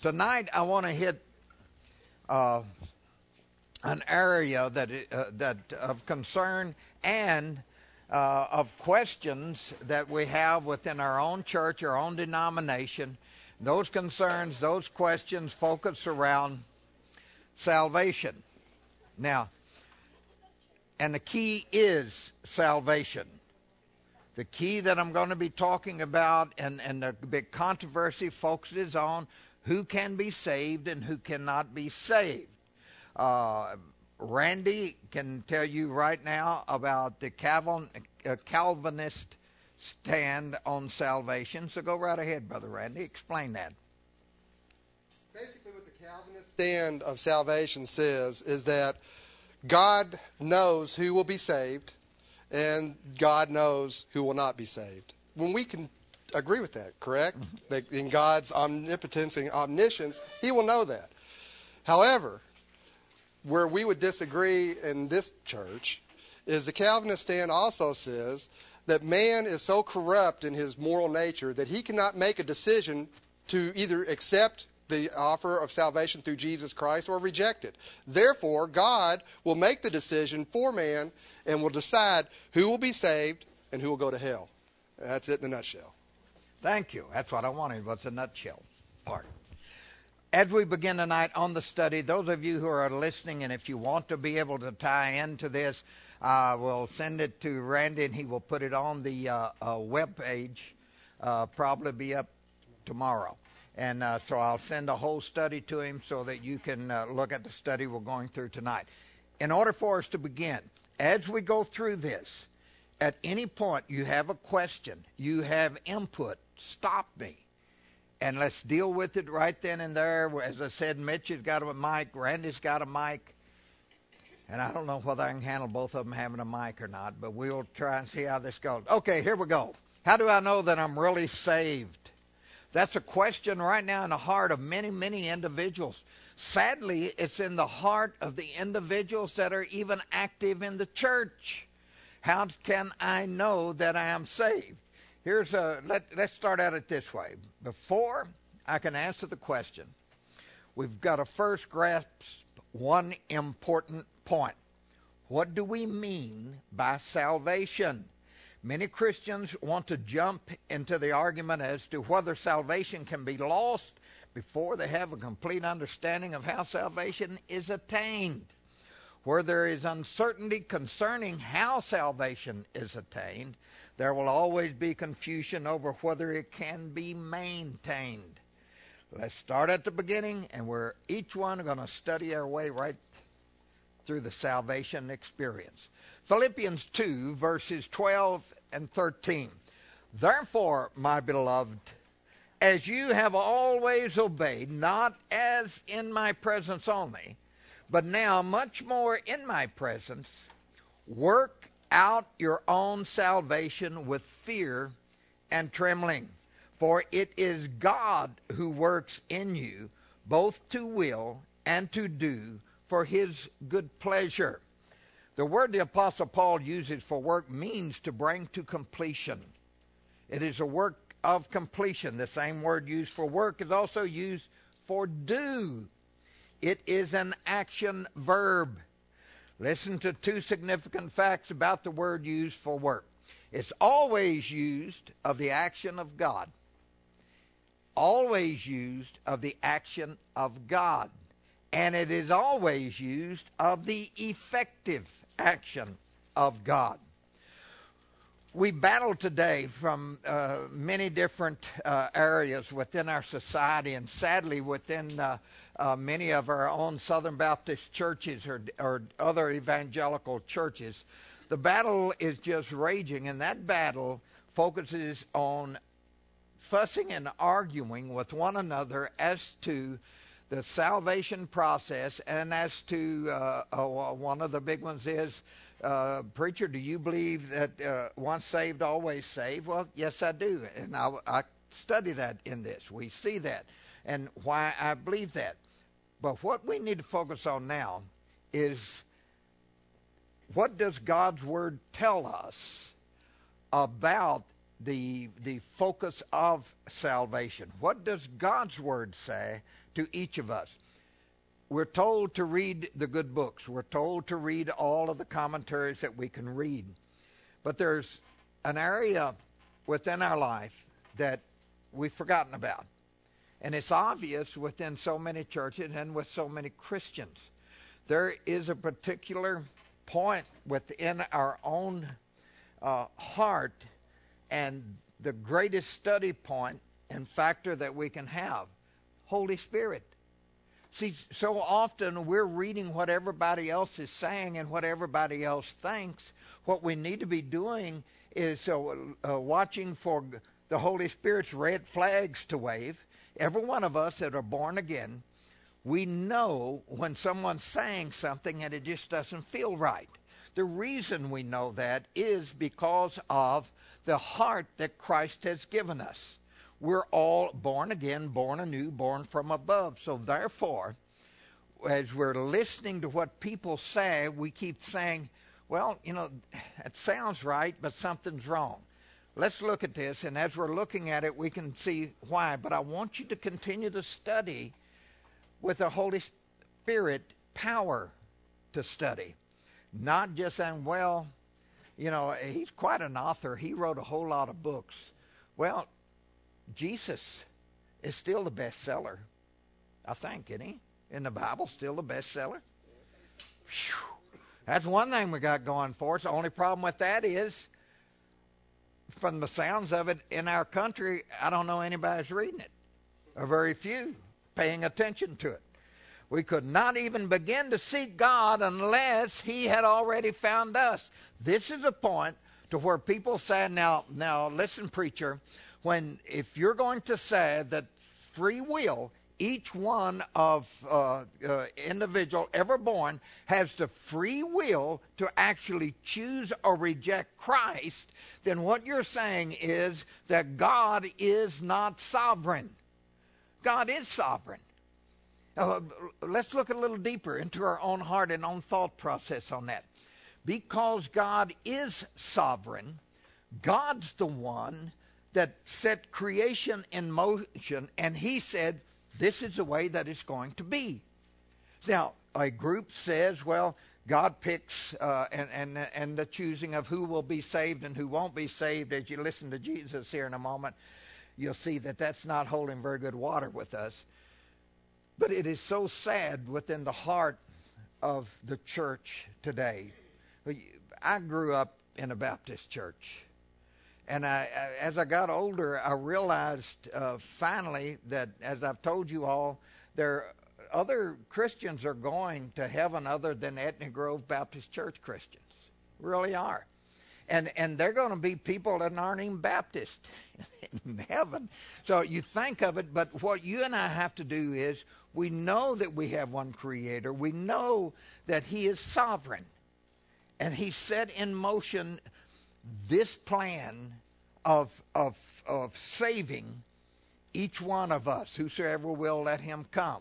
Tonight I want to hit an area that of concern and of questions that we have within our own church, our own denomination. Those concerns, those questions focus around salvation. Now, and the key is salvation. The key that I'm going to be talking about and the big controversy focuses on who can be saved and who cannot be saved. Randy can tell you right now about the Calvinist stand on salvation. So go right ahead, Brother Randy. Explain that. Basically what the Calvinist stand of salvation says is that God knows who will be saved and God knows who will not be saved. When we can agree with that, correct? Mm-hmm. That in God's omnipotence and omniscience, He will know that. However, where we would disagree in this church is the Calvinist stand also says that man is so corrupt in his moral nature that he cannot make a decision to either accept the offer of salvation through Jesus Christ or reject it. Therefore, God will make the decision for man and will decide who will be saved and who will go to hell. That's it in a nutshell. Thank you. That's what I wanted, was a nutshell part. As we begin tonight on the study, those of you who are listening, and if you want to be able to tie into this, we'll send it to Randy, and he will put it on the web page, probably be up tomorrow. And so I'll send a whole study to him so that you can look at the study we're going through tonight. In order for us to begin, as we go through this, at any point you have a question, you have input, stop me. And let's deal with it right then and there. As I said, Mitch has got a mic, Randy's got a mic. And I don't know whether I can handle both of them having a mic or not, but we'll try and see how this goes. Okay, here we go. How do I know that I'm really saved? That's a question right now in the heart of many, many individuals. Sadly, it's in the heart of the individuals that are even active in the church. How can I know that I am saved? Let's start at it this way. Before I can answer the question, we've got to first grasp one important point. What do we mean by salvation? Many Christians want to jump into the argument as to whether salvation can be lost before they have a complete understanding of how salvation is attained. Where there is uncertainty concerning how salvation is attained, there will always be confusion over whether it can be maintained. Let's start at the beginning, and we're each one going to study our way right through the salvation experience. Philippians 2, verses 12 and 13. Therefore, my beloved, as you have always obeyed, not as in my presence only, but now much more in my presence, work out your own salvation with fear and trembling. For it is God who works in you, both to will and to do for His good pleasure. The word the Apostle Paul uses for work means to bring to completion. It is a work of completion. The same word used for work is also used for do. It is an action verb. Listen to two significant facts about the word used for work. It's always used of the action of God. Always used of the action of God. And it is always used of the effective action of God. We battle today from many different areas within our society, and sadly within many of our own Southern Baptist churches or other evangelical churches. The battle is just raging, and that battle focuses on fussing and arguing with one another as to the salvation process, and as to one of the big ones is, preacher, do you believe that once saved, always saved? Well, yes, I do, and I study that in this. We see that, and why I believe that. But what we need to focus on now is, what does God's Word tell us about the focus of salvation? What does God's Word say to each of us. We're told to read the good books. We're told to read all of the commentaries that we can read. But there's an area within our life that we've forgotten about. And it's obvious within so many churches and with so many Christians. There is a particular point within our own heart and the greatest study point and factor that we can have, Holy Spirit. See, so often we're reading what everybody else is saying and what everybody else thinks. What we need to be doing is watching for the Holy Spirit's red flags to wave. Every one of us that are born again, we know when someone's saying something and it just doesn't feel right. The reason we know that is because of the heart that Christ has given us. We're all born again, born anew, born from above. So therefore, as we're listening to what people say, we keep saying, well, it sounds right, but something's wrong. Let's look at this, and as we're looking at it, we can see why. But I want you to continue to study with the Holy Spirit power to study. Not just saying, well, he's quite an author. He wrote a whole lot of books. Well, Jesus is still the bestseller, I think, isn't he? In the Bible, still the bestseller. Whew. That's one thing we got going for us. The only problem with that is, from the sounds of it in our country, I don't know anybody's reading it, or very few paying attention to it. We could not even begin to seek God unless he had already found us. This is a point to where people say, now listen, preacher, if you're going to say that free will, each one of individual ever born has the free will to actually choose or reject Christ, then what you're saying is that God is not sovereign. God is sovereign. Let's look a little deeper into our own heart and own thought process on that. Because God is sovereign, God's the one that set creation in motion, and he said, this is the way that it's going to be. Now, a group says, well, God picks and the choosing of who will be saved and who won't be saved. As you listen to Jesus here in a moment, you'll see that that's not holding very good water with us. But it is so sad within the heart of the church today. I grew up in a Baptist church. And as I got older, I realized finally that, as I've told you all, other Christians are going to heaven other than Etna Grove Baptist Church Christians. Really are. And they're going to be people that aren't even Baptist in heaven. So you think of it, but what you and I have to do is we know that we have one Creator. We know that he is sovereign. And he set in motion this plan of saving each one of us, whosoever will, let him come.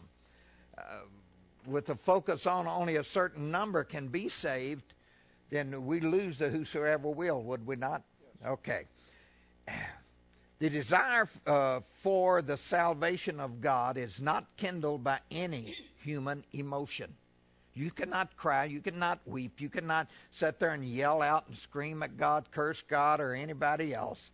With a focus on only a certain number can be saved, then we lose the whosoever will, would we not? Okay. The desire for the salvation of God is not kindled by any human emotion. You cannot cry, you cannot weep, you cannot sit there and yell out and scream at God, curse God, or anybody else.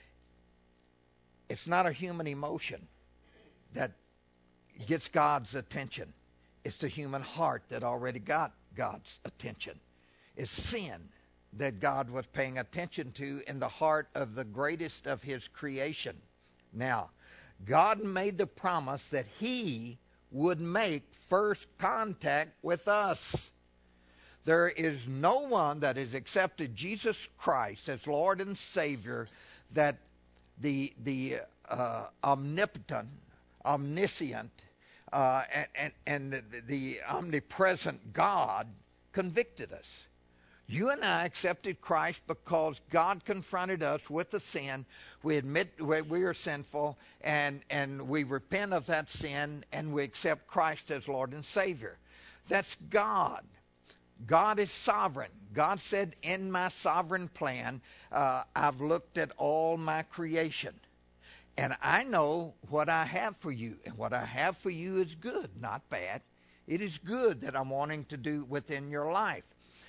It's not a human emotion that gets God's attention. It's the human heart that already got God's attention. It's sin that God was paying attention to in the heart of the greatest of his creation. Now, God made the promise that he would make first contact with us. There is no one that has accepted Jesus Christ as Lord and Savior that the omnipotent, omniscient, and the omnipresent God convicted us. You and I accepted Christ because God confronted us with the sin. We admit we are sinful, and we repent of that sin, and we accept Christ as Lord and Savior. That's God. God is sovereign. God said, in my sovereign plan, I've looked at all my creation. And I know what I have for you. And what I have for you is good, not bad. It is good that I'm wanting to do within your life.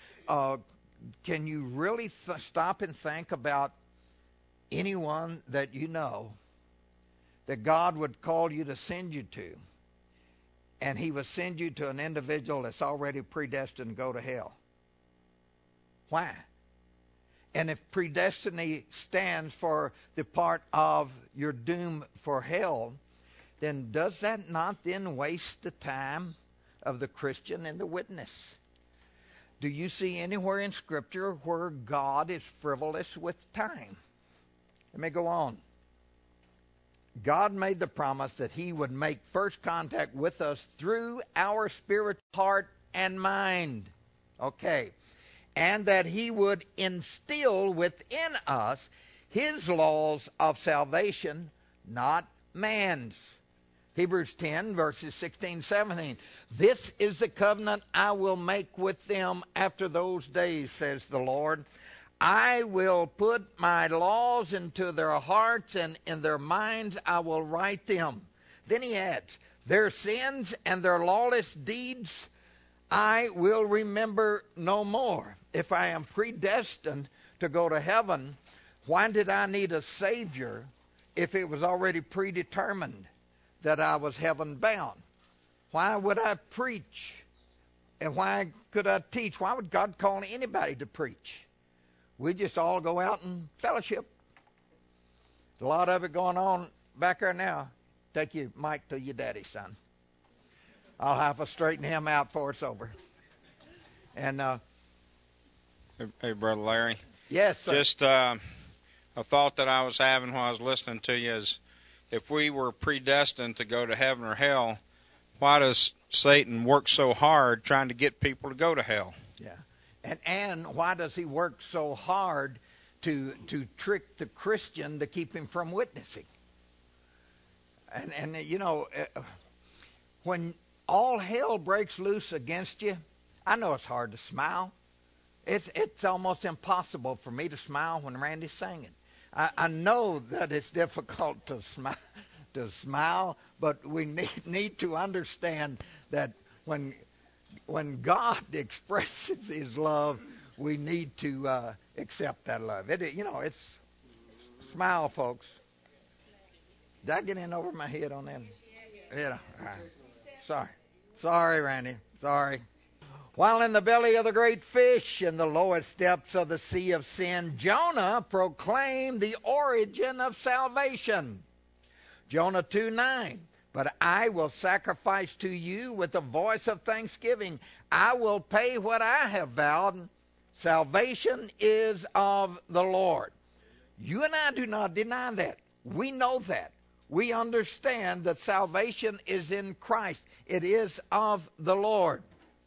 Can you really stop and think about anyone that you know that God would call you to send you to, and he would send you to an individual that's already predestined to go to hell? Why? And if predestiny stands for the part of your doom for hell, then does that not then waste the time of the Christian and the witness? Do you see anywhere in Scripture where God is frivolous with time? Let me go on. God made the promise that he would make first contact with us through our spiritual heart and mind. Okay. And that he would instill within us his laws of salvation, not man's. Hebrews 10, verses 16, 17. This is the covenant I will make with them after those days, says the Lord. I will put my laws into their hearts, and in their minds I will write them. Then he adds, their sins and their lawless deeds I will remember no more. If I am predestined to go to heaven, why did I need a Savior if it was already predetermined that I was heaven bound? Why would I preach? And why could I teach? Why would God call anybody to preach? We just all go out and fellowship. A lot of it going on back there now. Take your mic to your daddy, son. I'll have to straighten him out for us over. And hey, Brother Larry. Yes, sir. Just a thought that I was having while I was listening to you is, if we were predestined to go to heaven or hell, why does Satan work so hard trying to get people to go to hell? Yeah. And why does he work so hard to trick the Christian to keep him from witnessing? And you know, when all hell breaks loose against you, I know it's hard to smile. It's almost impossible for me to smile when Randy's singing. I know that it's difficult to smile, but we need to understand that when God expresses his love, we need to accept that love. It's smile, folks. Did I get in over my head on that? Yeah. Sorry, Randy. Sorry. While in the belly of the great fish, in the lowest depths of the sea of sin, Jonah proclaimed the origin of salvation. Jonah 2:9. But I will sacrifice to you with the voice of thanksgiving. I will pay what I have vowed. Salvation is of the Lord. You and I do not deny that. We know that. We understand that salvation is in Christ. It is of the Lord.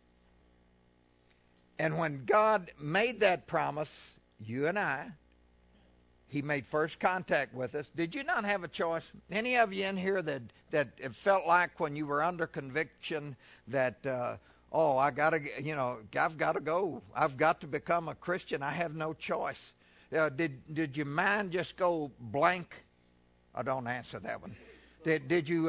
And when God made that promise, you and I, he made first contact with us. Did you not have a choice? Any of you in here that it felt like when you were under conviction that, I've got to go. I've got to become a Christian. I have no choice. Did your mind just go blank? I don't answer that one. Did you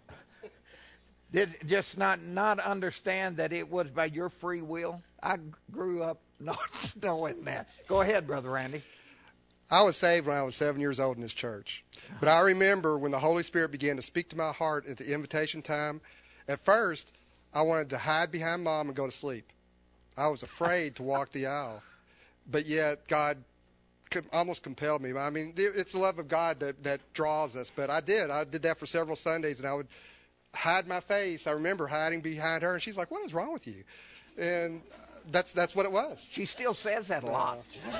just not understand that it was by your free will? I grew up not knowing that. Go ahead, Brother Randy. I was saved when I was 7 years old in this church. But I remember when the Holy Spirit began to speak to my heart at the invitation time, at first, I wanted to hide behind Mom and go to sleep. I was afraid to walk the aisle. But yet, God almost compelled me. I mean, it's the love of God that draws us. But I did. I did that for several Sundays, and I would hide my face. I remember hiding behind her, and she's like, "What is wrong with you?" And that's what it was. She still says that a lot.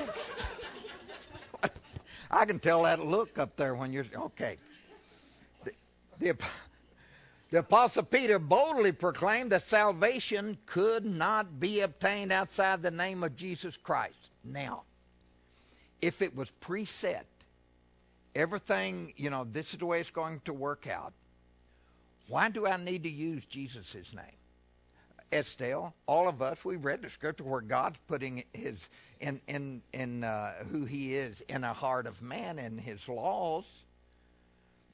I can tell that look up there when you're okay. The Apostle Peter boldly proclaimed that salvation could not be obtained outside the name of Jesus Christ. Now, if it was preset, everything, this is the way it's going to work out, why do I need to use Jesus' name? Estelle, all of us, we've read the scripture where God's putting his in who he is in a heart of man and his laws.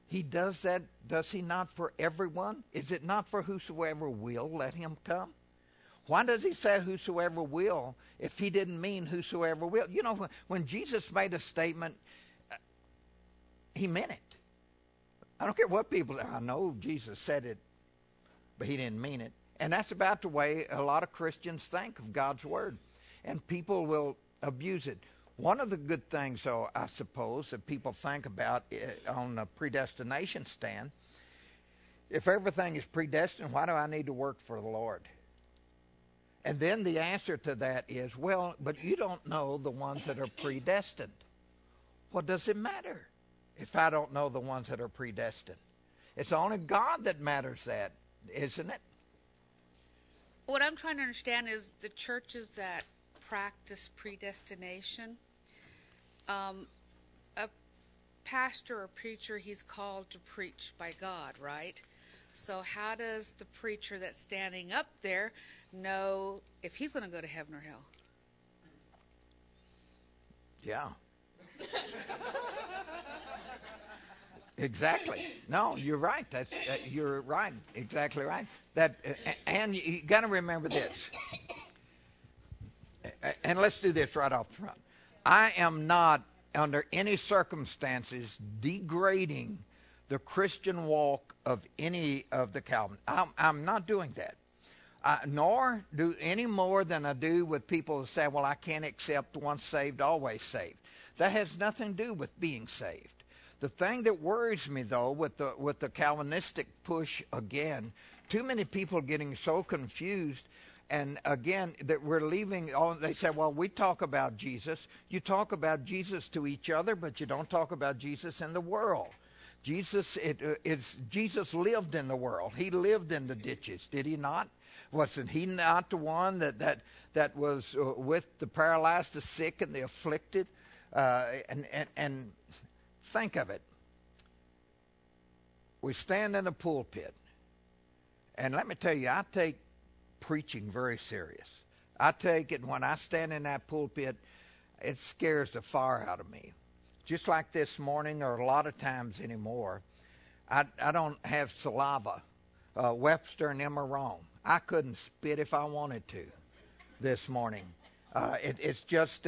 He does that, does he not, for everyone? Is it not for whosoever will let him come? Why does he say whosoever will if he didn't mean whosoever will? You know, when Jesus made a statement, he meant it. I don't care what people say. I know Jesus said it, but he didn't mean it. And that's about the way a lot of Christians think of God's word. And people will abuse it. One of the good things, though, I suppose, that people think about on the predestination stand, if everything is predestined, why do I need to work for the Lord? And then the answer to that is, well, but you don't know the ones that are predestined. What does it matter if I don't know the ones that are predestined? It's only God that matters that, isn't it? What I'm trying to understand is the churches that practice predestination. A pastor or preacher, he's called to preach by God, right? So how does the preacher that's standing up there know if he's going to go to heaven or hell? Yeah. Exactly. No, you're right. You're right. Exactly right. And you got to remember this. And let's do this right off the front. I am not, under any circumstances, degrading the Christian walk of any of the Calvinists. I'm not doing that. Nor do any more than I do with people who say, well, I can't accept once saved, always saved. That has nothing to do with being saved. The thing that worries me, though, with the Calvinistic push again, too many people getting so confused. And again, that we're leaving, they say, well, we talk about Jesus. You talk about Jesus to each other, but you don't talk about Jesus in the world. Jesus lived in the world. He lived in the ditches, did he not? Wasn't he not the one that was with the paralyzed, the sick, and the afflicted? And think of it. We stand in a pulpit, and let me tell you, I take preaching very serious. I take it when I stand in that pulpit, it scares the fire out of me. Just like this morning, or a lot of times anymore, I don't have saliva. Webster and them are wrong. I couldn't spit if I wanted to this morning. It's just,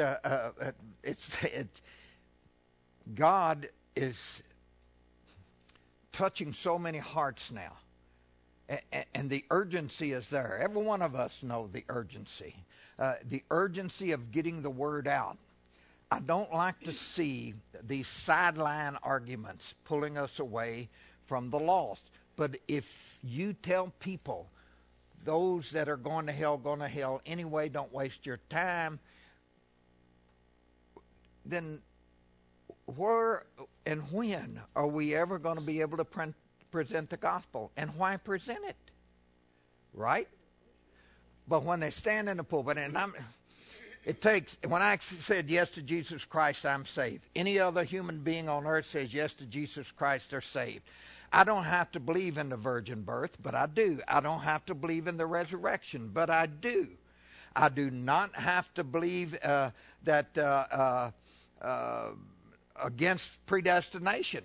God is touching so many hearts now. And the urgency is there. Every one of us know the urgency. The urgency of getting the word out. I don't like to see these sideline arguments pulling us away from the lost. But if you tell people, those that are going to hell anyway, don't waste your time, then where and when are we ever going to be able to present the gospel? And why present it? Right? But when they stand in the pulpit, and when I said yes to Jesus Christ, I'm saved. Any other human being on earth says yes to Jesus Christ, they're saved. I don't have to believe in the virgin birth, but I do. I don't have to believe in the resurrection, but I do. I do not have to believe that against predestination.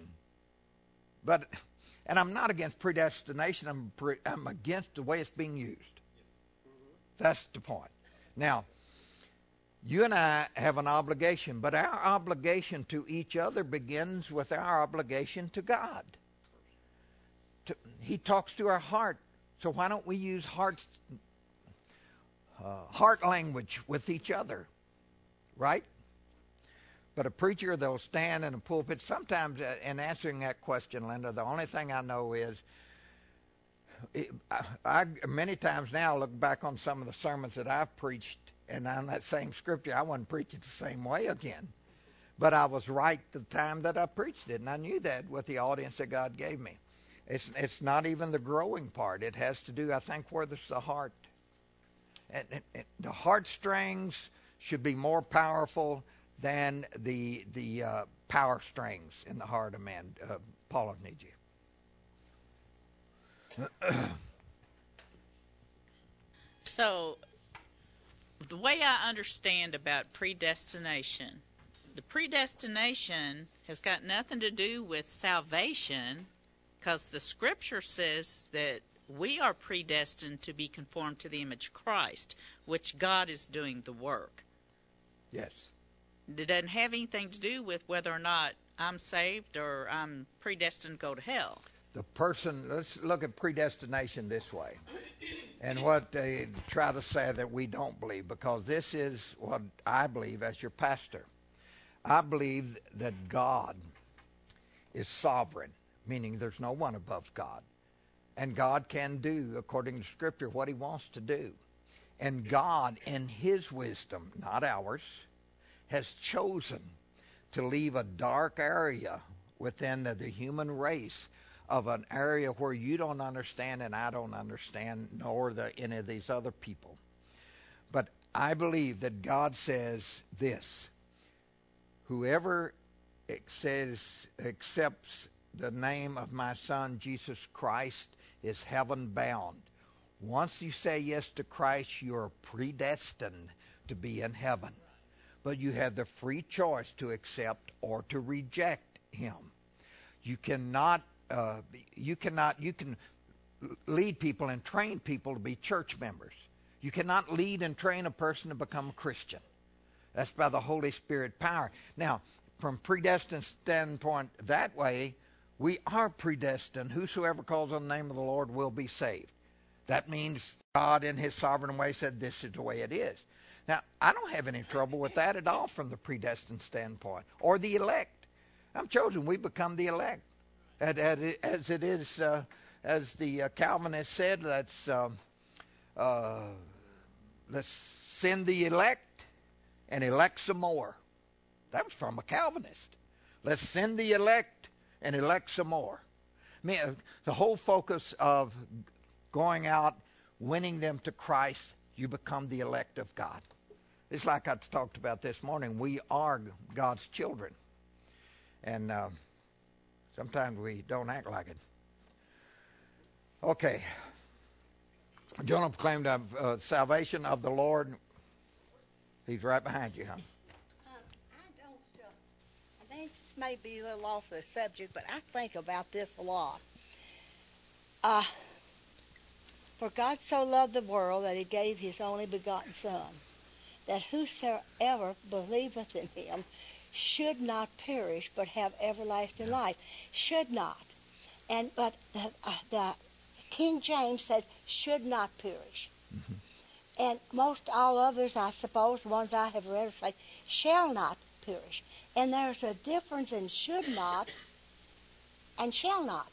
And I'm not against predestination. I'm against the way it's being used. That's the point. Now, you and I have an obligation, but our obligation to each other begins with our obligation to God. He talks to our heart, so why don't we use heart language with each other, right? But a preacher that'll stand in a pulpit, sometimes in answering that question, Linda, the only thing I know is, I many times now look back on some of the sermons that I've preached, and on that same scripture, I wasn't preaching the same way again. But I was right the time that I preached it, and I knew that with the audience that God gave me. It's not even the growing part. It has to do, I think, where there's the heart. And the heartstrings should be more powerful than the power strings in the heart of man. Paul, I need you. So, the way I understand about predestination the predestination has got nothing to do with salvation, because the scripture says that we are predestined to be conformed to the image of Christ, which God is doing the work. Yes. It doesn't have anything to do with whether or not I'm saved or I'm predestined to go to hell. The person, let's look at predestination this way, and what they try to say that we don't believe, because this is what I believe as your pastor. I believe that God is sovereign, meaning there's no one above God. And God can do, according to Scripture, what he wants to do. And God, in his wisdom, not ours, has chosen to leave a dark area within the human race, of an area where you don't understand and I don't understand, nor any of these other people. But I believe that God says this: whoever accepts the name of my Son, Jesus Christ, is heaven bound. Once you say yes to Christ, you're predestined to be in heaven. But you have the free choice to accept or to reject him. You can lead people and train people to be church members. You cannot lead and train a person to become a Christian. That's by the Holy Spirit power. Now, from predestined standpoint that way, we are predestined. Whosoever calls on the name of the Lord will be saved. That means God in his sovereign way said this is the way it is. Now, I don't have any trouble with that at all from the predestined standpoint. Or the elect. I'm chosen. We become the elect. As it is, as the Calvinist said, let's send the elect and elect some more. That was from a Calvinist. Let's send the elect and elect some more. I mean, the whole focus of going out, winning them to Christ, you become the elect of God. It's like I talked about this morning. We are God's children. And sometimes we don't act like it. Okay. Jonah proclaimed salvation of the Lord. He's right behind you, huh? I think this may be a little off the subject, but I think about this a lot. For God so loved the world that he gave his only begotten Son, that whosoever believeth in him should not perish, but have everlasting life. Should not. But the King James said, should not perish. Mm-hmm. And most all others, I suppose, the ones I have read, say, shall not perish. And there's a difference in should not and shall not.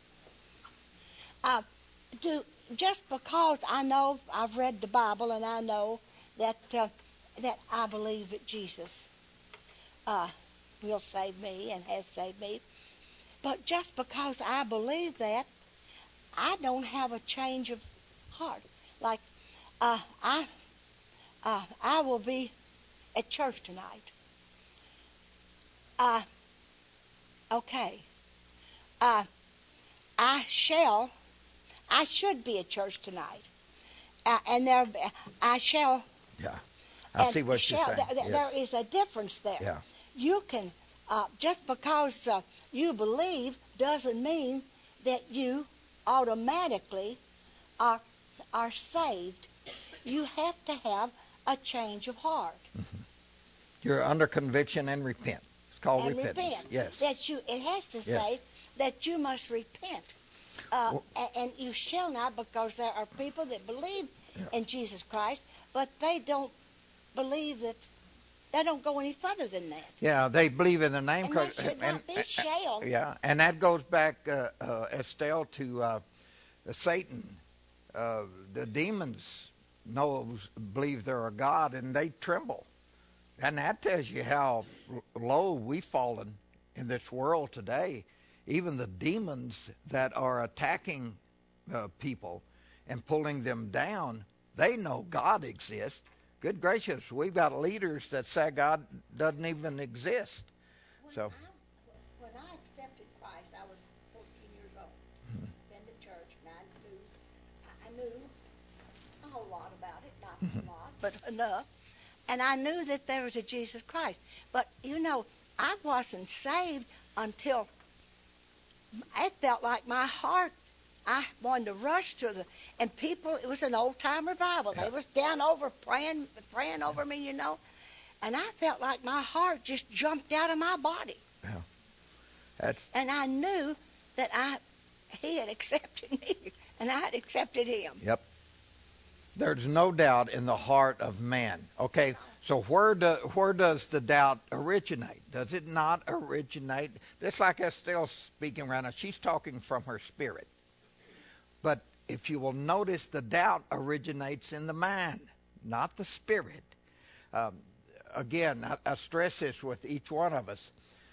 Just because I know I've read the Bible and I know that I believe that Jesus will save me and has saved me, but just because I believe that, I don't have a change of heart. Like I will be at church tonight. Okay. I should be at church tonight. I shall. Yeah. I see what you're saying. Yes. There is a difference there. Yeah. You can, just because you believe doesn't mean that you automatically are saved. You have to have a change of heart. Mm-hmm. You're under conviction and repent. It's called repentance. Repent. Yes. It has to say that you must repent. And you shall not, because there are people that believe in Jesus Christ, but they don't believe that. They don't go any further than that. Yeah, they believe in the name. And that should not be shall. Yeah, and that goes back, Estelle, to Satan. The demons believe they're a god, and they tremble. And that tells you how low we've fallen in this world today. Even the demons that are attacking people and pulling them down, they know God exists. Good gracious, we've got leaders that say God doesn't even exist. When I accepted Christ, I was 14 years old. Mm-hmm. Been to church, and I knew a whole lot about it, not a lot, but enough. And I knew that there was a Jesus Christ. But, you know, I wasn't saved until it felt like my heart, I wanted to rush to and people, it was an old-time revival. They was down over praying over me, you know. And I felt like my heart just jumped out of my body. Yeah. And I knew that he had accepted me, and I had accepted him. Yep. There's no doubt in the heart of man. Okay, so where does the doubt originate? Does it not originate? Just like Estelle's speaking right now, she's talking from her spirit. But if you will notice, the doubt originates in the mind, not the spirit. Again, I stress this with each one of us.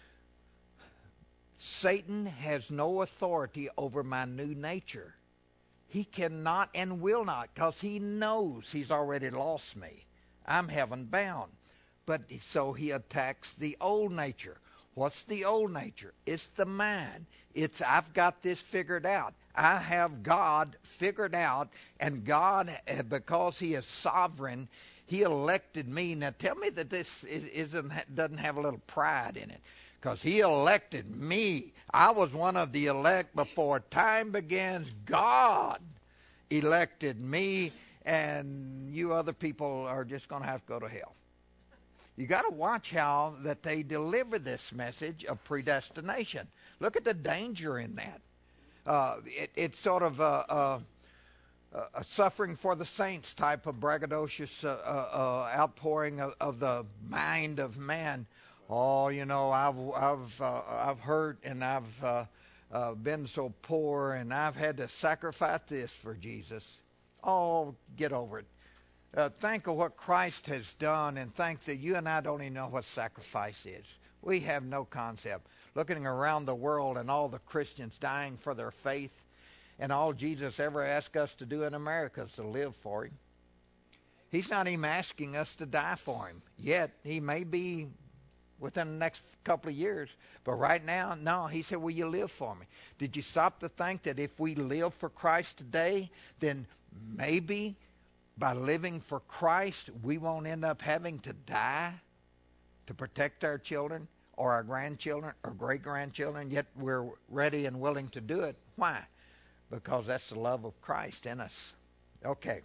Satan has no authority over my new nature. He cannot and will not, because he knows he's already lost me. I'm heaven bound. But so he attacks the old nature. What's the old nature? It's the mind. It's I've got this figured out. I have God figured out, and God, because he is sovereign, he elected me. Now tell me that this doesn't have a little pride in it. Because he elected me. I was one of the elect before time begins. God elected me, and you other people are just going to have to go to hell. You got to watch how that they deliver this message of predestination. Look at the danger in that. It's sort of a suffering for the saints type of braggadocious outpouring of the mind of man. Oh, you know, I've hurt, and I've been so poor, and I've had to sacrifice this for Jesus. Oh, get over it. Think of what Christ has done, and think that you and I don't even know what sacrifice is. We have no concept. Looking around the world and all the Christians dying for their faith, and all Jesus ever asked us to do in America is to live for him. He's not even asking us to die for him. Yet, he may be within the next couple of years. But right now, no, he said, will you live for me? Did you stop to think that if we live for Christ today, then maybe by living for Christ, we won't end up having to die to protect our children or our grandchildren or great-grandchildren, yet we're ready and willing to do it. Why? Because that's the love of Christ in us. Okay.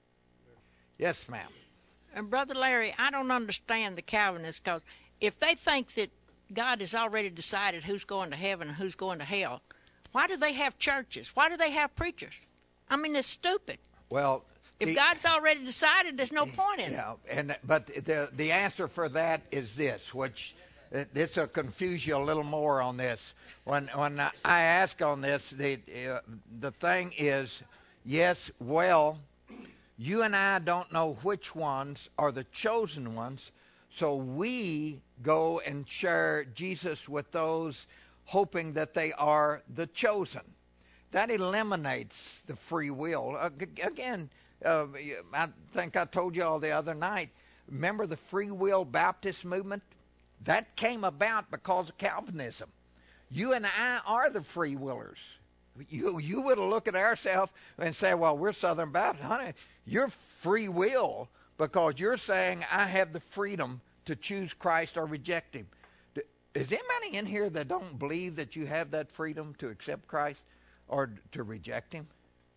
Yes, ma'am. And Brother Larry, I don't understand the Calvinists, because if they think that God has already decided who's going to heaven and who's going to hell, why do they have churches? Why do they have preachers? I mean, it's stupid. Well, if God's already decided, there's no point in it. But the answer for that is this, which this will confuse you a little more on this. When I ask on this, the thing is, yes, well, you and I don't know which ones are the chosen ones, so we go and share Jesus with those hoping that they are the chosen. That eliminates the free will. Again, I think I told you all the other night, remember the Free Will Baptist movement? That came about because of Calvinism. You and I are the free willers. You would look at ourselves and say, well, we're Southern Baptist. Honey, you're free will because you're saying I have the freedom to choose Christ or reject him. Is anybody in here that don't believe that you have that freedom to accept Christ or to reject him?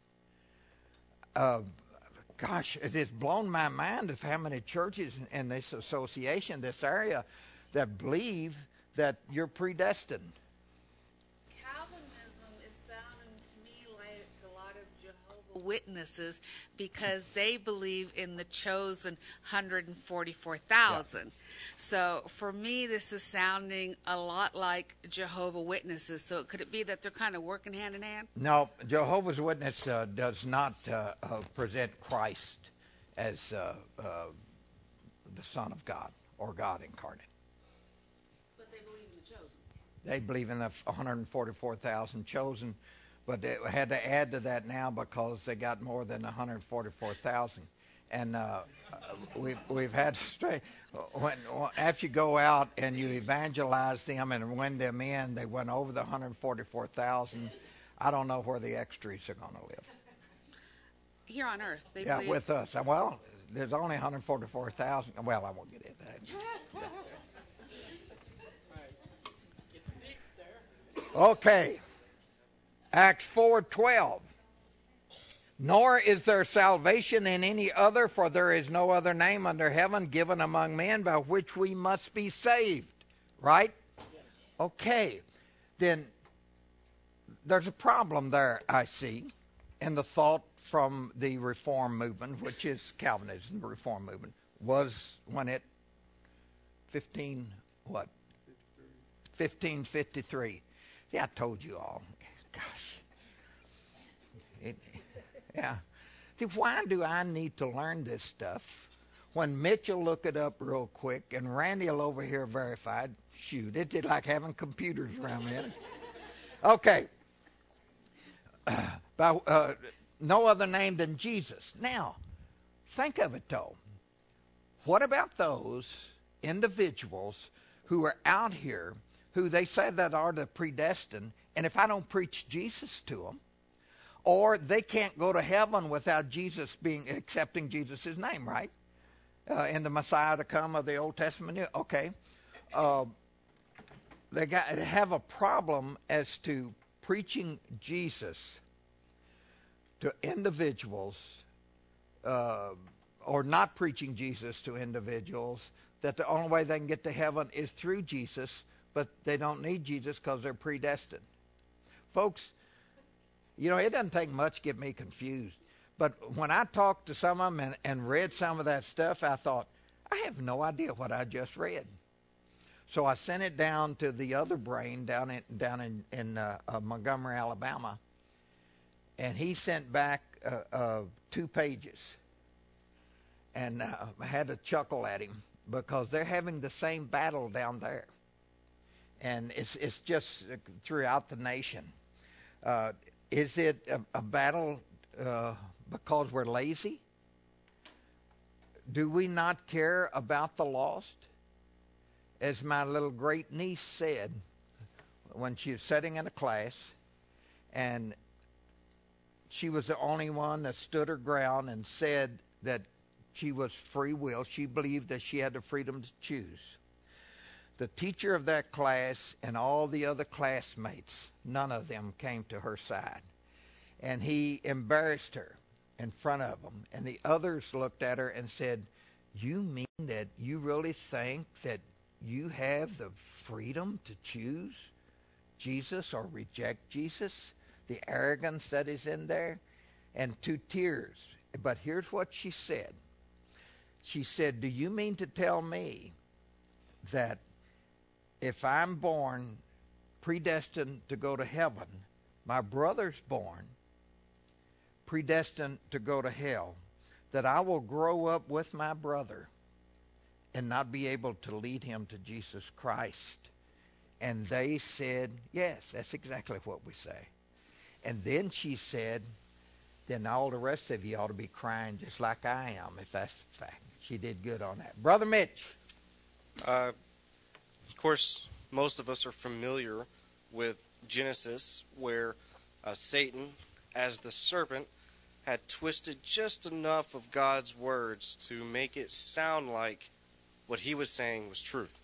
Gosh, it has blown my mind of how many churches in this association, this area, that believe that you're predestined. Calvinism is sounding to me like a lot of Jehovah's Witnesses, because they believe in the chosen 144,000. Yeah. So for me, this is sounding a lot like Jehovah's Witnesses. So could it be that they're kind of working hand in hand? No, Jehovah's Witness does not present Christ as the Son of God or God incarnate. But they believe in the chosen. They believe in the 144,000 chosen, but they had to add to that now because they got more than 144,000. And we've had to straight after you go out and you evangelize them and win them in, they went over the 144,000. I don't know where the extras are going to live. Here on earth, they believe. With us. Well, there's only 144,000. Well, I won't get into that. Okay. Acts 4:12. Nor is there salvation in any other, for there is no other name under heaven given among men by which we must be saved. Right? Okay. Then there's a problem there, I see, in the thought from the Reform movement, which is Calvinism. The Reform movement was when it 1553. See, I told you all. Gosh. Yeah. See, why do I need to learn this stuff when Mitch will look it up real quick and Randy will over here verify it? Shoot, it's like having computers around here. Okay. By no other name than Jesus. Now, think of it, though. What about those individuals who are out here who they say that are the predestined, and if I don't preach Jesus to them, or they can't go to heaven without Jesus accepting Jesus' name, right? In the Messiah to come of the Old Testament. Okay. They have a problem as to preaching Jesus to individuals, or not preaching Jesus to individuals, that the only way they can get to heaven is through Jesus, but they don't need Jesus because they're predestined. Folks, you know, it doesn't take much to get me confused. But when I talked to some of them and read some of that stuff, I thought, I have no idea what I just read. So I sent it down to the other brain down in Montgomery, Alabama, and he sent back 2 pages. And I had to chuckle at him because they're having the same battle down there. And it's just throughout the nation. Is it a battle because we're lazy? Do we not care about the lost? As my little great niece said when she was sitting in a class, and she was the only one that stood her ground and said that she was free will. She believed that she had the freedom to choose. The teacher of that class and all the other classmates, none of them came to her side. And he embarrassed her in front of them. And the others looked at her and said, you mean that you really think that you have the freedom to choose Jesus or reject Jesus? The arrogance that is in there. And 2 tears. But here's what she said. She said, do you mean to tell me that if I'm born predestined to go to heaven, my brother's born predestined to go to hell, that I will grow up with my brother and not be able to lead him to Jesus Christ? And they said, yes, that's exactly what we say. And then she said, then all the rest of you ought to be crying just like I am, if that's the fact. She did good on that. Brother Mitch. Of course, most of us are familiar with Genesis, where Satan, as the serpent, had twisted just enough of God's words to make it sound like what he was saying was truth.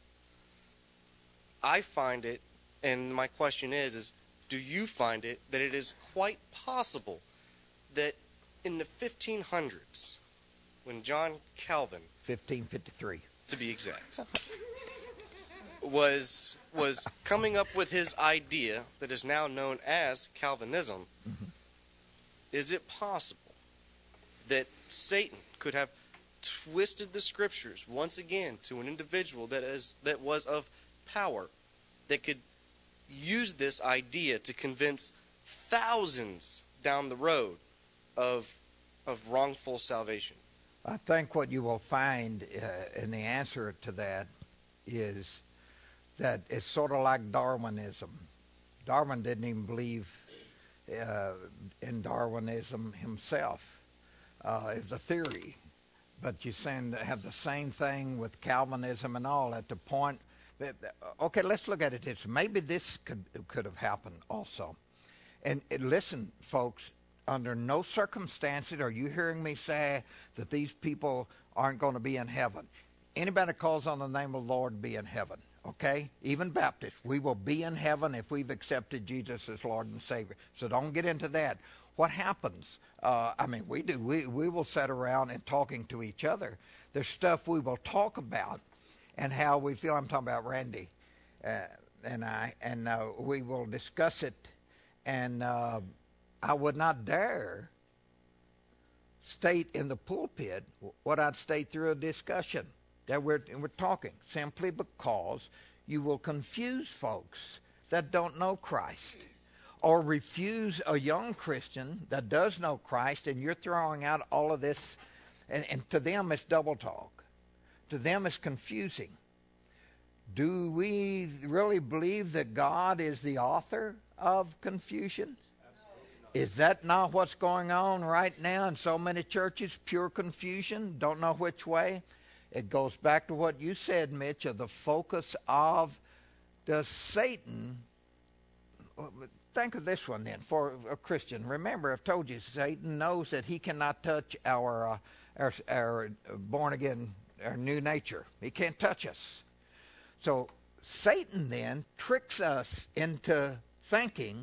I find it, and my question is do you find it that it is quite possible that in the 1500s, when John Calvin, 1553 to be exact, was coming up with his idea that is now known as Calvinism, is it possible that Satan could have twisted the scriptures once again to an individual that was of power, that could use this idea to convince thousands down the road of wrongful salvation? I think what you will find in the answer to that is that it's sort of like Darwinism. Darwin didn't even believe in Darwinism himself. It was a theory. But you're saying that have the same thing with Calvinism and all at the point that, okay, let's look at it this. Maybe this could have happened also. And listen, folks, under no circumstances are you hearing me say that these people aren't going to be in heaven. Anybody that calls on the name of the Lord be in heaven, okay? Even Baptists, we will be in heaven if we've accepted Jesus as Lord and Savior. So don't get into that. What happens? We do. We will sit around and talking to each other. There's stuff we will talk about and how we feel. I'm talking about Randy and I, and we will discuss it. And I would not dare state in the pulpit what I'd state through a discussion that we're talking, simply because you will confuse folks that don't know Christ, or refuse a young Christian that does know Christ, and you're throwing out all of this, and to them it's double talk. To them it's confusing. Do we really believe that God is the author of confusion? Is that not what's going on right now in so many churches? Pure confusion, don't know which way. It goes back to what you said, Mitch, of the focus of does Satan. Think of this one then for a Christian. Remember, I've told you, Satan knows that he cannot touch our born again, our new nature. He can't touch us. So Satan then tricks us into thinking,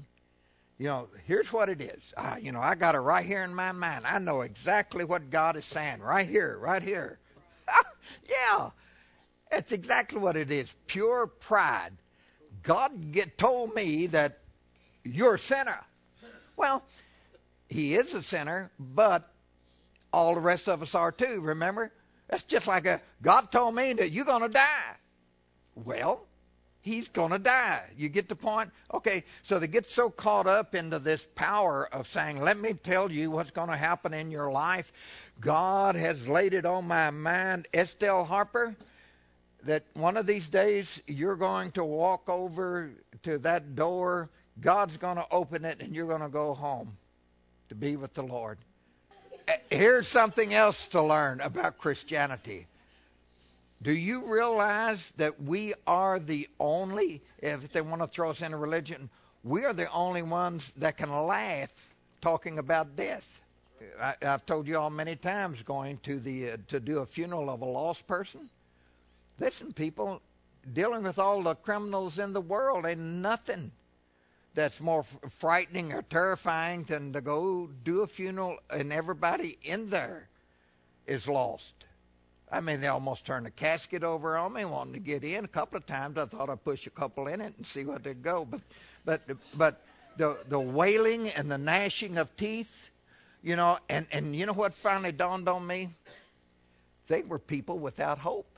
here's what it is. I got it right here in my mind. I know exactly what God is saying right here, right here. Yeah, that's exactly what it is. Pure pride. God told me that you're a sinner. Well, he is a sinner, but all the rest of us are too, remember? That's just like God told me that you're going to die. Well, he's going to die. You get the point? Okay, so they get so caught up into this power of saying, let me tell you what's going to happen in your life. God has laid it on my mind, Estelle Harper, that one of these days you're going to walk over to that door. God's going to open it and you're going to go home to be with the Lord. Here's something else to learn about Christianity. Do you realize that we are the only, if they want to throw us into religion, we are the only ones that can laugh talking about death? I've told you all many times going to do a funeral of a lost person. Listen, people, dealing with all the criminals in the world ain't nothing that's more frightening or terrifying than to go do a funeral and everybody in there is lost. They almost turned the casket over on me, wanting to get in. A couple of times I thought I'd push a couple in it and see what they'd go. But the wailing and the gnashing of teeth, and you know what finally dawned on me? They were people without hope.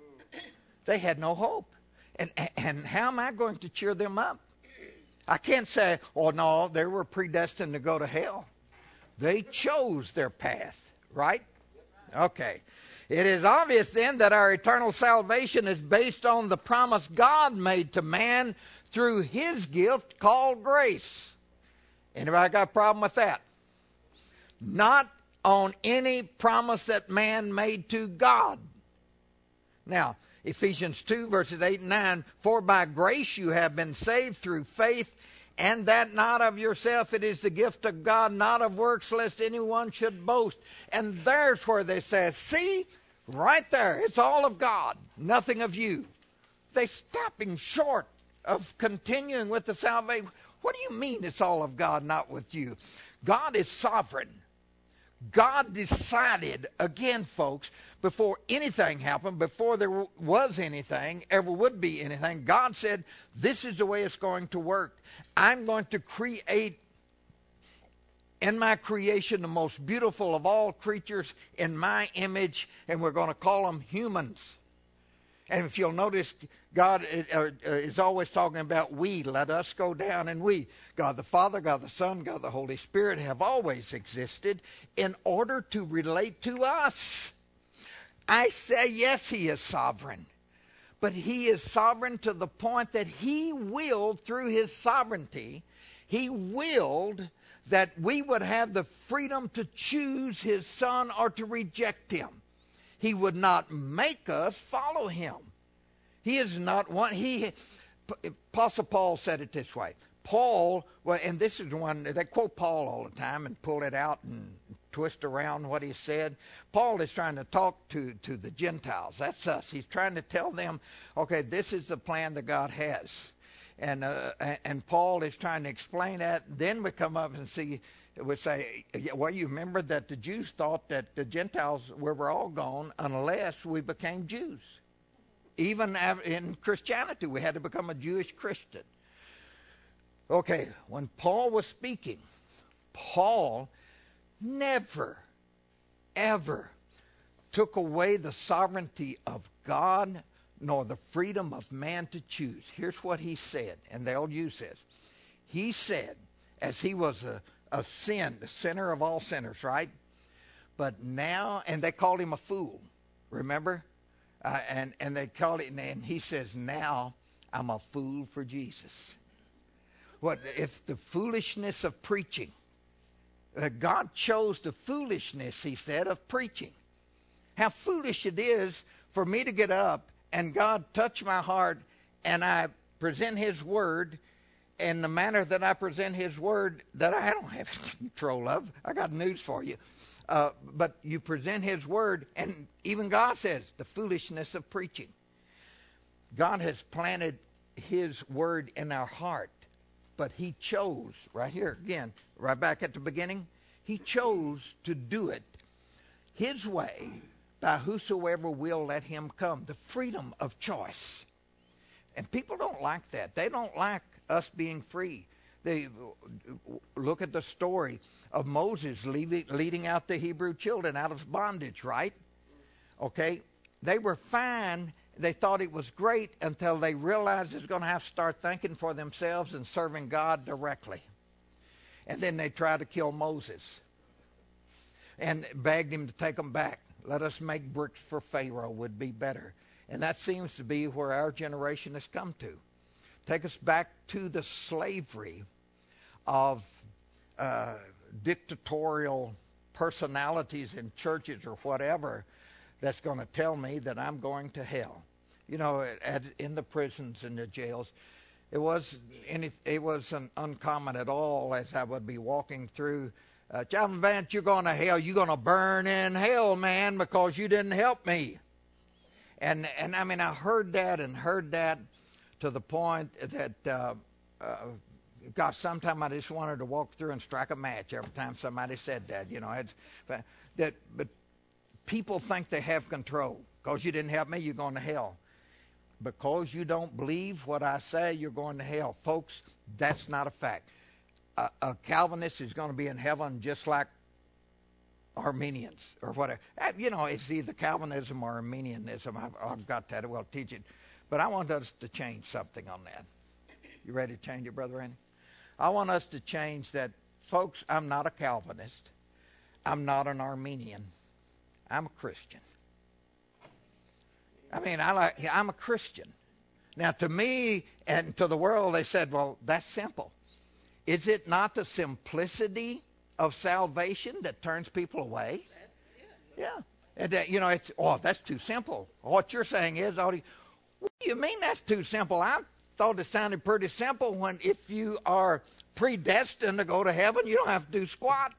They had no hope. And how am I going to cheer them up? I can't say, oh, no, they were predestined to go to hell. They chose their path, right? Okay. It is obvious then that our eternal salvation is based on the promise God made to man through his gift called grace. Anybody got a problem with that? Not on any promise that man made to God. Now, Ephesians 2, verses 8 and 9, for by grace you have been saved through faith, and that not of yourself, it is the gift of God, not of works, lest anyone should boast. And there's where they say, see, right there, it's all of God, nothing of you. They're stopping short of continuing with the salvation. What do you mean it's all of God, not with you? God is sovereign. God decided, again, folks, before anything happened, before there was anything, ever would be anything, God said, this is the way it's going to work. I'm going to create in my creation the most beautiful of all creatures in my image, and we're going to call them humans. And if you'll notice, God is always talking about we. Let us go down and we. God the Father, God the Son, God the Holy Spirit have always existed in order to relate to us. I say, yes, he is sovereign. But he is sovereign to the point that he willed, through his sovereignty, he willed that we would have the freedom to choose his Son or to reject him. He would not make us follow him. He is not one. Apostle Paul said it this way. Paul, well, and this is one, they quote Paul all the time and pull it out and twist around what he said. Paul is trying to talk to the Gentiles. That's us. He's trying to tell them, okay, this is the plan that God has. And Paul is trying to explain that. Then we come up and we say, well, you remember that the Jews thought that the Gentiles were all gone unless we became Jews. Even in Christianity, we had to become a Jewish Christian. Okay, when Paul was speaking, Paul never, ever took away the sovereignty of God nor the freedom of man to choose. Here's what he said, and they'll use this. He said, as he was a sinner of all sinners, right? But now, and they called him a fool, remember? And they called it, and he says, now I'm a fool for Jesus. What if the foolishness of preaching? God chose the foolishness, he said, of preaching. How foolish it is for me to get up and God touch my heart and I present his word in the manner that I present his word that I don't have control of. I got news for you. But you present his word, and even God says the foolishness of preaching. God has planted his word in our heart, but he chose, right here again, right back at the beginning, he chose to do it his way by whosoever will let him come. The freedom of choice. And people don't like that. They don't like us being free. They look at the story of Moses leading out the Hebrew children out of bondage, right? Okay? They were fine. They thought it was great until they realized they're going to have to start thinking for themselves and serving God directly. And then they tried to kill Moses and begged him to take them back. Let us make bricks for Pharaoh would be better. And that seems to be where our generation has come to. Take us back to the slavery of dictatorial personalities in churches or whatever that's going to tell me that I'm going to hell. You know, in the prisons and the jails, it wasn't uncommon at all as I would be walking through. Calvin Vance, you're going to hell. You're going to burn in hell, man, because you didn't help me. And I mean, I heard that to the point that, gosh, sometimes I just wanted to walk through and strike a match every time somebody said that. You know, but people think they have control. Because you didn't help me, you're going to hell. Because you don't believe what I say, you're going to hell. Folks, that's not a fact. A Calvinist is going to be in heaven just like Armenians or whatever. You know, it's either Calvinism or Armenianism. I've got that. Well, teach it. But I want us to change something on that. You ready to change it, Brother Randy? I want us to change that. Folks, I'm not a Calvinist. I'm not an Armenian. I'm a Christian. I mean, I'm a Christian. Now, to me and to the world, they said, well, that's simple. Is it not the simplicity of salvation that turns people away? Yeah. And you know, it's, that's too simple. What you're saying is, what do you mean that's too simple? I thought it sounded pretty simple when if you are predestined to go to heaven, you don't have to do squat.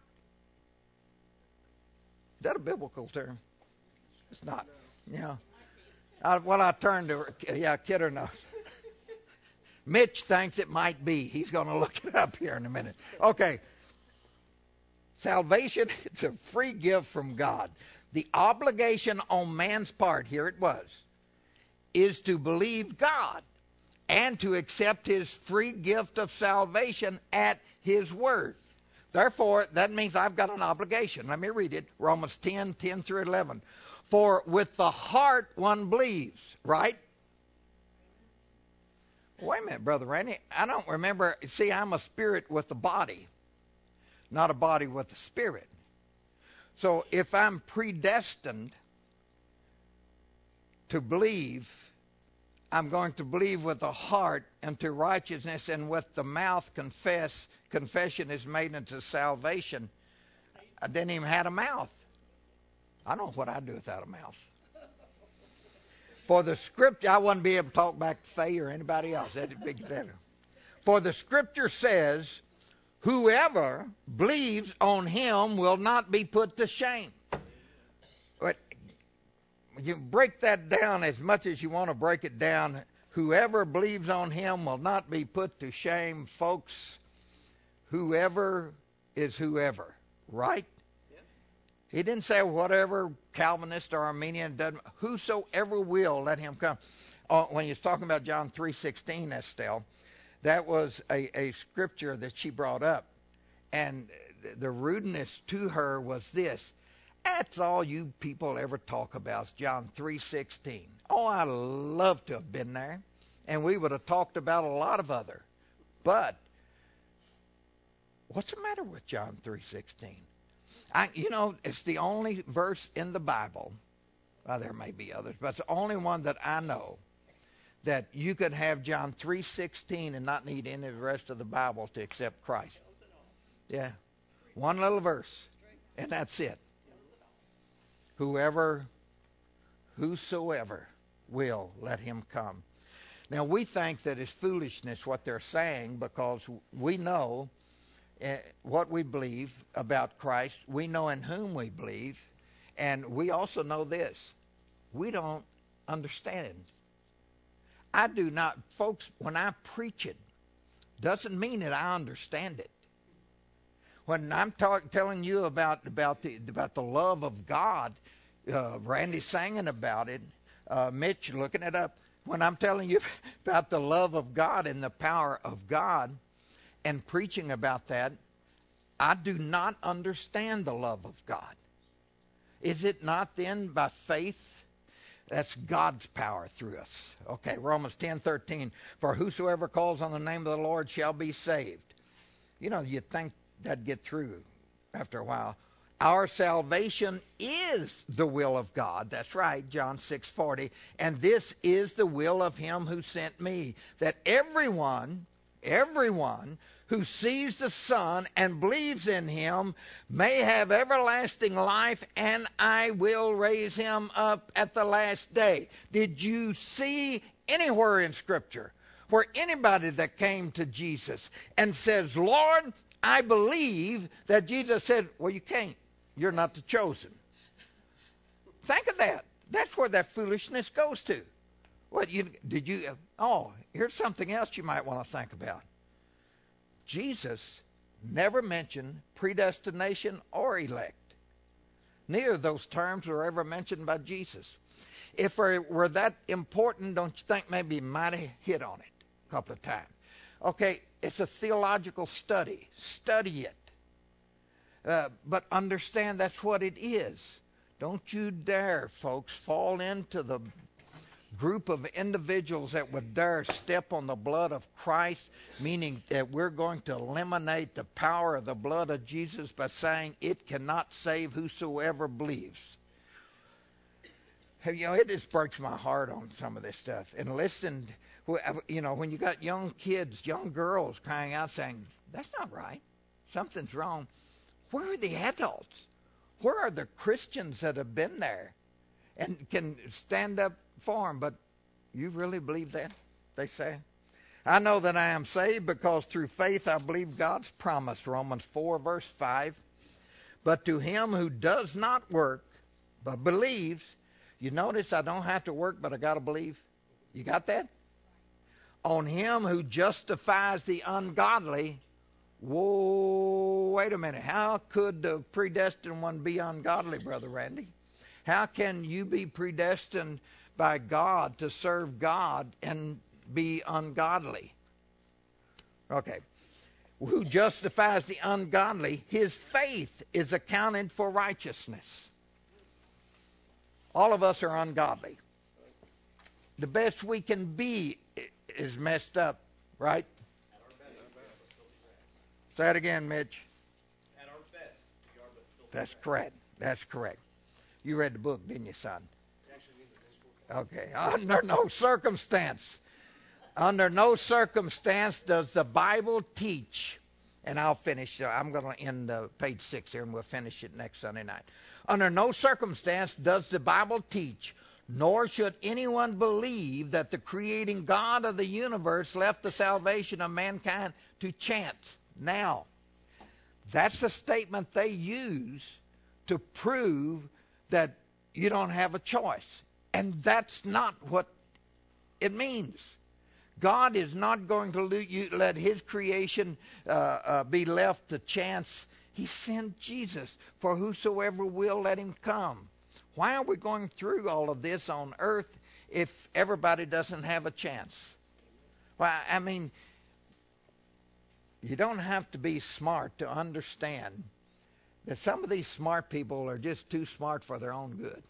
Is that a biblical term? It's not. Yeah. I turned to her. Yeah, kid or no. Mitch thinks it might be. He's going to look it up here in a minute. Okay. Salvation, it's a free gift from God. The obligation on man's part, here it was, is to believe God and to accept his free gift of salvation at his word. Therefore, that means I've got an obligation. Let me read it. Romans 10 through 11. For with the heart one believes, right? Wait a minute, Brother Randy. I don't remember. See, I'm a spirit with a body, not a body with a spirit. So if I'm predestined to believe, I'm going to believe with the heart unto righteousness, and with the mouth confession is made unto salvation. I didn't even have a mouth. I don't know what I'd do without a mouth. For the scripture, I wouldn't be able to talk back to Faye or anybody else. That'd be better. For the scripture says, whoever believes on him will not be put to shame. But you break that down as much as you want to break it down. Whoever believes on him will not be put to shame. Folks, whoever is whoever, right? He didn't say whatever Calvinist or Arminian, whosoever will, let him come. When he's talking about John 3:16, Estelle, that was a scripture that she brought up. And the rudeness to her was this. That's all you people ever talk about, is John 3:16. Oh, I'd love to have been there. And we would have talked about a lot of other. But what's the matter with John 3:16? It's the only verse in the Bible. Well, there may be others, but it's the only one that I know that you could have John 3:16 and not need any of the rest of the Bible to accept Christ. Yeah. One little verse, and that's it. Whosoever will, let him come. Now, we think that it's foolishness what they're saying because we know what we believe about Christ. We know in whom we believe. And we also know this. We don't understand. I do not. Folks, when I preach it, doesn't mean that I understand it. When I'm telling you about the love of God, Randy singing about it, Mitch looking it up. When I'm telling you about the love of God and the power of God and preaching about that, I do not understand the love of God. Is it not then by faith? That's God's power through us. Okay, Romans 10:13. For whosoever calls on the name of the Lord shall be saved. You'd think that'd get through after a while. Our salvation is the will of God. That's right, John 6:40. And this is the will of him who sent me, that everyone who sees the Son and believes in him may have everlasting life, and I will raise him up at the last day. Did you see anywhere in Scripture where anybody that came to Jesus and says, Lord, I believe, that Jesus said, well, you can't. You're not the chosen. Think of that. That's where that foolishness goes to. Here's something else you might want to think about. Jesus never mentioned predestination or elect. Neither of those terms were ever mentioned by Jesus. If it were that important, don't you think maybe he might have hit on it a couple of times? Okay, it's a theological study. Study it. But understand that's what it is. Don't you dare, folks, fall into the group of individuals that would dare step on the blood of Christ, meaning that we're going to eliminate the power of the blood of Jesus by saying it cannot save whosoever believes. It just breaks my heart on some of this stuff. And listen, when you got young kids, young girls crying out saying, that's not right, something's wrong. Where are the adults? Where are the Christians that have been there and can stand up for them? But you really believe that, they say? I know that I am saved because through faith I believe God's promise, Romans 4, verse 5. But to him who does not work, but believes, you notice I don't have to work, but I got to believe. You got that? On him who justifies the ungodly. Whoa, wait a minute. How could the predestined one be ungodly, Brother Randy? How can you be predestined by God to serve God and be ungodly? Okay. Who justifies the ungodly, his faith is accounted for righteousness. All of us are ungodly. The best we can be is messed up, right? Say it again, Mitch. At our best, we are but filthy. That's correct. That's correct. You read the book, didn't you, son? It actually means a vengeful. Okay. Under no circumstance does the Bible teach, and I'll finish. I'm going to end page 6 here, and we'll finish it next Sunday night. Under no circumstance does the Bible teach, Nor should anyone believe that the creating God of the universe left the salvation of mankind to chance. Now, that's the statement they use to prove that you don't have a choice. And that's not what it means. God is not going to let his creation be left to chance. He sent Jesus. For whosoever will, let him come. Why are we going through all of this on earth if everybody doesn't have a chance? Well, I mean, you don't have to be smart to understand that some of these smart people are just too smart for their own good.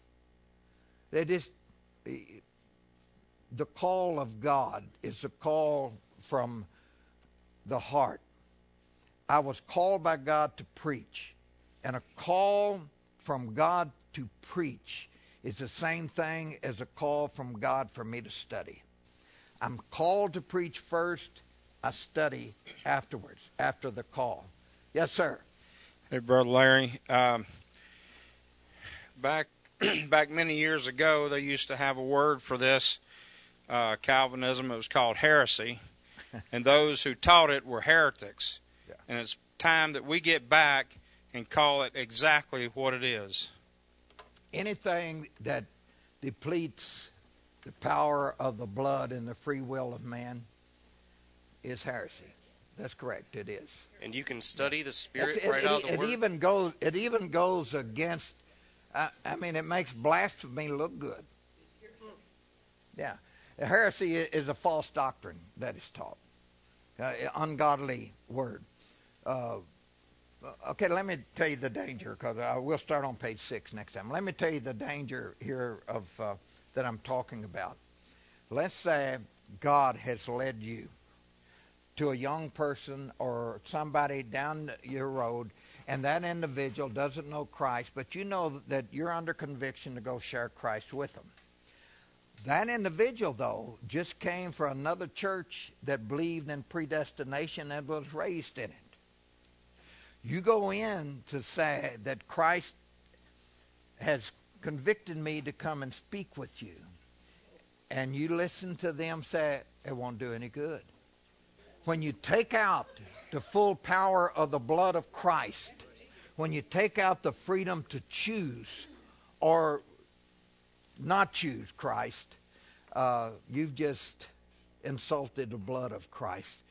The call of God is a call from the heart. I was called by God to preach, and a call from God to preach is the same thing as a call from God for me to study. I'm called to preach first. I study afterwards, after the call. Yes, sir. Hey, Brother Larry. Back many years ago, they used to have a word for this Calvinism. It was called heresy, and those who taught it were heretics. Yeah. And it's time that we get back and call it exactly what it is. Anything that depletes the power of the blood and the free will of man is heresy. That's correct. It is. And you can study the Spirit It right out of the Word. It even goes against. I mean, it makes blasphemy look good. Yeah, heresy is a false doctrine that is taught, ungodly word. Okay, let me tell you the danger, because we'll start on page 6 next time. Let me tell you the danger here of that I'm talking about. Let's say God has led you to a young person or somebody down your road, and that individual doesn't know Christ, but you know that you're under conviction to go share Christ with them. That individual, though, just came from another church that believed in predestination and was raised in it. You go in to say that Christ has convicted me to come and speak with you, and you listen to them say, it won't do any good. When you take out the full power of the blood of Christ, when you take out the freedom to choose or not choose Christ, you've just insulted the blood of Christ.